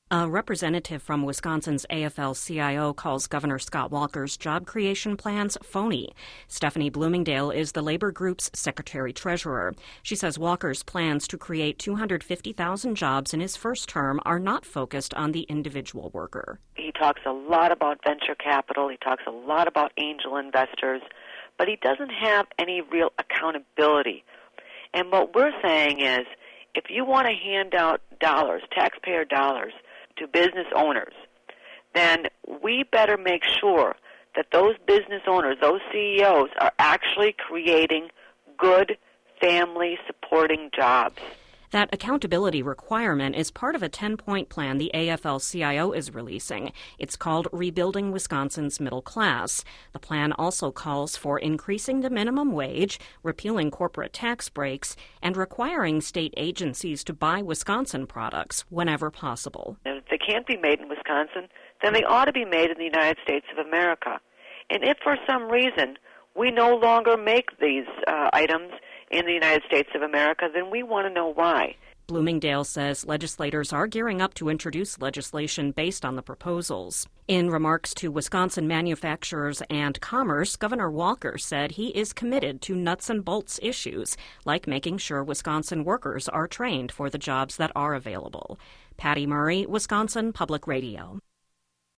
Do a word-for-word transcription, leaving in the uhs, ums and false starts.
A representative from Wisconsin's A F L C I O calls Governor Scott Walker's job creation plans phony. Stephanie Bloomingdale is the labor group's secretary-treasurer. She says Walker's plans to create two hundred fifty thousand jobs in his first term are not focused on the individual worker. He talks a lot about venture capital. He talks a lot about angel investors, but he doesn't have any real accountability. And what we're saying is, if you want to hand out dollars, taxpayer dollars, to business owners, then we better make sure that those business owners, those C E Os, are actually creating good family-supporting jobs. That accountability requirement is part of a ten-point plan the A F L C I O is releasing. It's called Rebuilding Wisconsin's Middle Class. The plan also calls for increasing the minimum wage, repealing corporate tax breaks, and requiring state agencies to buy Wisconsin products whenever possible. And if they can't be made in Wisconsin, then they ought to be made in the United States of America. And if for some reason we no longer make these uh, items in the United States of America, then we want to know why. Bloomingdale says legislators are gearing up to introduce legislation based on the proposals. In remarks to Wisconsin Manufacturers and Commerce, Governor Walker said he is committed to nuts and bolts issues, like making sure Wisconsin workers are trained for the jobs that are available. Patty Murray, Wisconsin Public Radio.